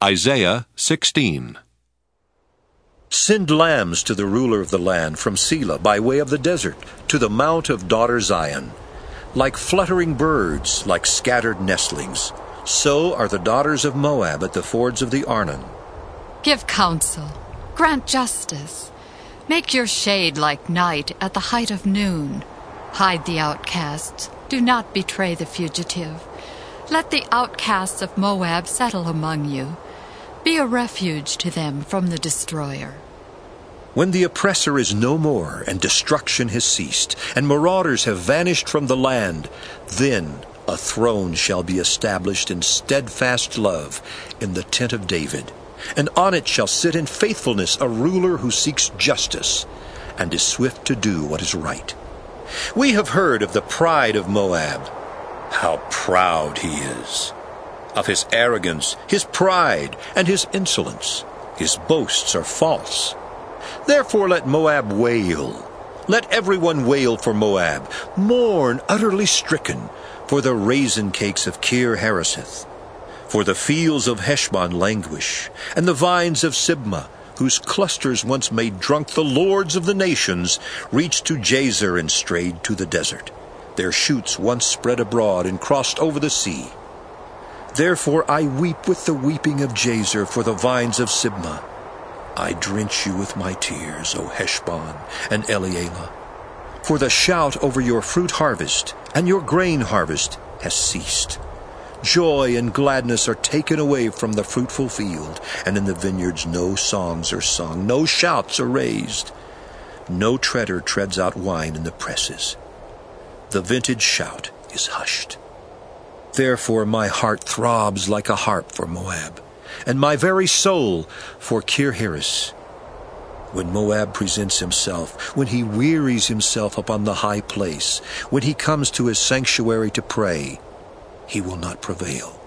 Isaiah 16. Send lambs to the ruler of the land from Selah by way of the desert to the mount of daughter Zion. Like fluttering birds, like scattered nestlings, so are the daughters of Moab at the fords of the Arnon. Give counsel, grant justice. Make your shade like night at the height of noon. Hide the outcasts, do not betray the fugitive. Let the outcasts of Moab settle among you. Be a refuge to them from the destroyer. When the oppressor is no more, and destruction has ceased, and marauders have vanished from the land, then a throne shall be established in steadfast love in the tent of David, and on it shall sit in faithfulness a ruler who seeks justice, and is swift to do what is right. We have heard of the pride of Moab, how proud he is, of his arrogance, his pride, and his insolence. His boasts are false. Therefore let Moab wail. Let everyone wail for Moab. Mourn, utterly stricken, for the raisin cakes of Kir Hareseth. For the fields of Heshbon languish, and the vines of Sibmah, whose clusters once made drunk the lords of the nations, reached to Jazer and strayed to the desert. Their shoots once spread abroad and crossed over the sea. Therefore I weep with the weeping of Jazer for the vines of Sibmah. I drench you with my tears, O Heshbon and Elealeh. For the shout over your fruit harvest and your grain harvest has ceased. Joy and gladness are taken away from the fruitful field, and in the vineyards no songs are sung, no shouts are raised. No treader treads out wine in the presses. The vintage shout is hushed. Therefore my heart throbs like a harp for Moab, and my very soul for Kir-Hares. When Moab presents himself, when he wearies himself upon the high place, when he comes to his sanctuary to pray, he will not prevail.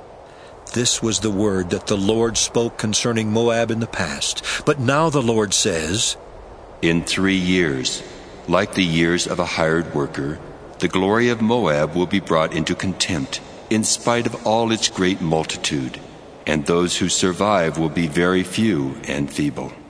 This was the word that the Lord spoke concerning Moab in the past. But now the Lord says, In 3 years, like the years of a hired worker, the glory of Moab will be brought into contempt, in spite of all its great multitude, and those who survive will be very few and feeble.